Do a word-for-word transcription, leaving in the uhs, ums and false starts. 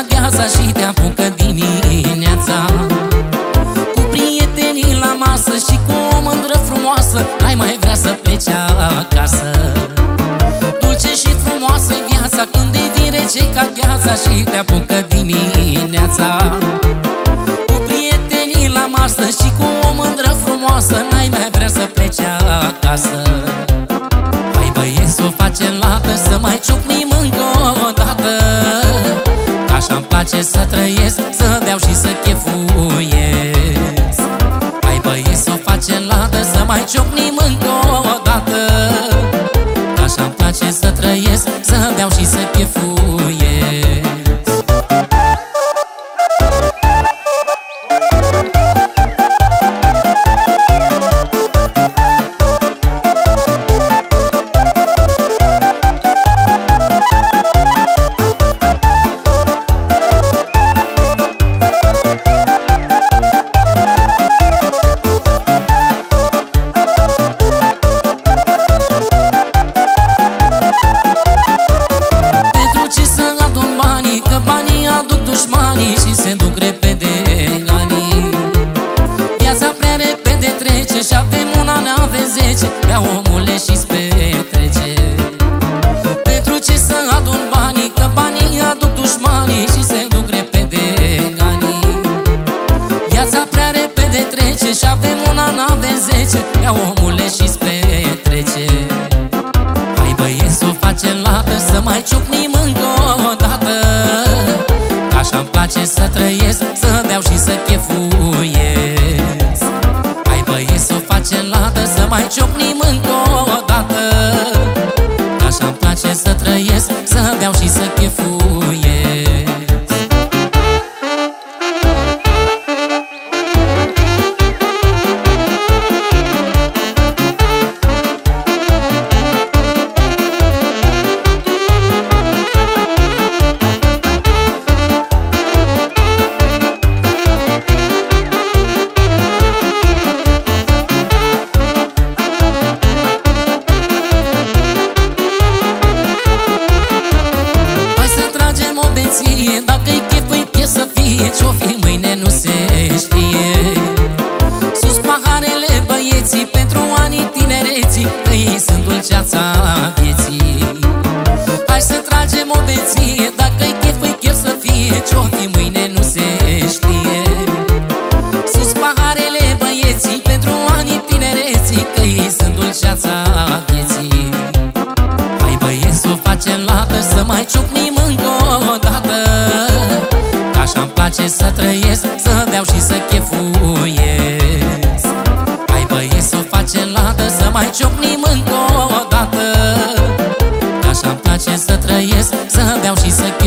ca gheața și te apucă dimineața. Cu prietenii la masă și cu o mândră frumoasă, n-ai mai vrea să pleci acasă. Dulce și frumoasă-i viața când devii rece ca gheața și te apucă dimineața. Cu prietenii la masă și cu o mândră frumoasă, n-ai mai vrea să pleci acasă. Hai băieți, o facem lată, să mai ciocnim încă o dată, că așa-mi place să trăiesc, să beau și să chefuiesc. Hai băieți, o facem lată, să mai ciocnim încă o dată, că așa-mi place să trăiesc, să beau și să chefuiesc. Și se duc repede anii. Viața prea repede trece și avem un an, avem zece, bea omule și-ți petrece. Pentru ce să adun banii, că banii aduc dușmanii și se duc repede anii. Viața prea repede trece și avem un an, avem zece, bea omule și-ți petrece. Hai băieți, o facem lată, să mai ciocnim încă o dată, așa-mi place să trăiesc, să beau și să chefuiesc. Hai băieți, o facem lată, să mai ciocnim încă o dată, așa-mi place să trăiesc, să beau și să chefuiesc. Dacă-i chef, păi chef să fie, ce-o fi mâine nu se știe. Sus paharele băieții pentru anii tinereții, că ei sunt dulceața vieții. Hai să tragem o beție, dacă-i chef, păi chef să fie, ce-o fi mâine nu se știe. Sus paharele băieții pentru anii tinereții, că ei sunt dulceața vieții. Hai băieți, o facem lată, să mai ciocnim încă o dată, așa-mi place să trăiesc, să beau și să chefuiesc. Hai băieți, o facem lată, să mai ciocnim încă o dată, așa-mi place să trăiesc, să beau și să chefuiesc.